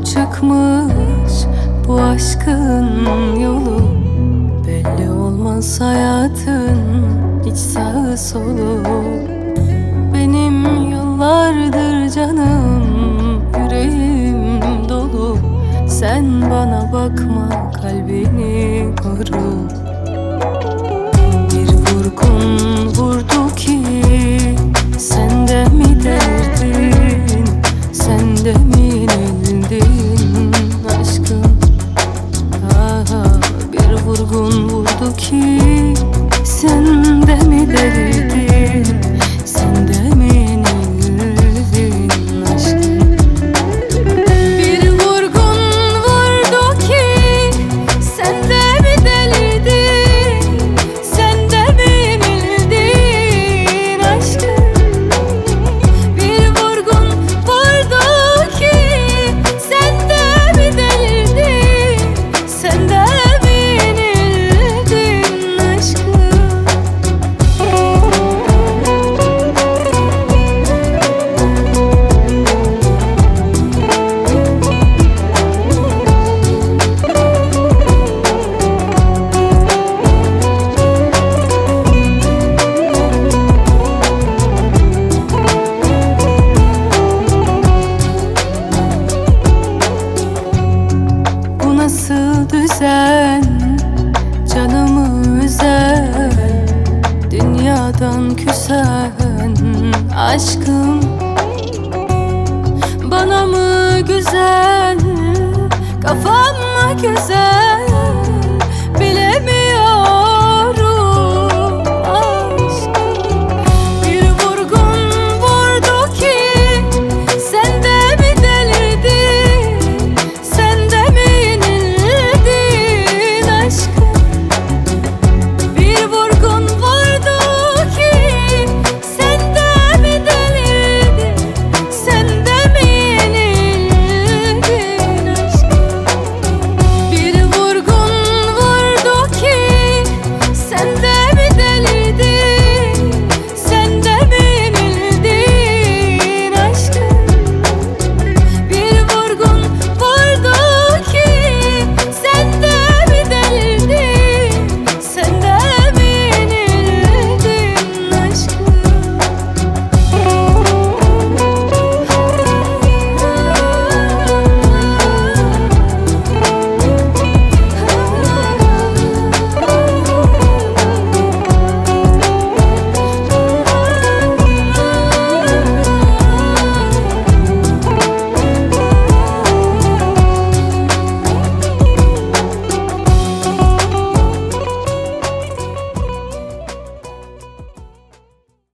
çıkmış bu aşkın yolu. Belli olmaz hayatın hiç sağı solu. Benim yıllardır canım yüreğim dolu. Sen bana bakma, kalbini koru. Bir vurgun vurdu ki sen de mi delirdin, sen de mi yenildin aşkım? Aha, bir vurgun vurdu ki sen de mi delirdin, sen de mi yenildin aşkım? Bir vurgun vurdu ki sen de mi delirdin, sen de mi yenildin aşkım? Bir vurgun vurdu ki sen de mi delirdin, sen de mi yenildin aşkım? Bu nasıl düzen, canımı üzen, dünyadan küsen aşkım? Bana mı güzel, kafam mı güzel?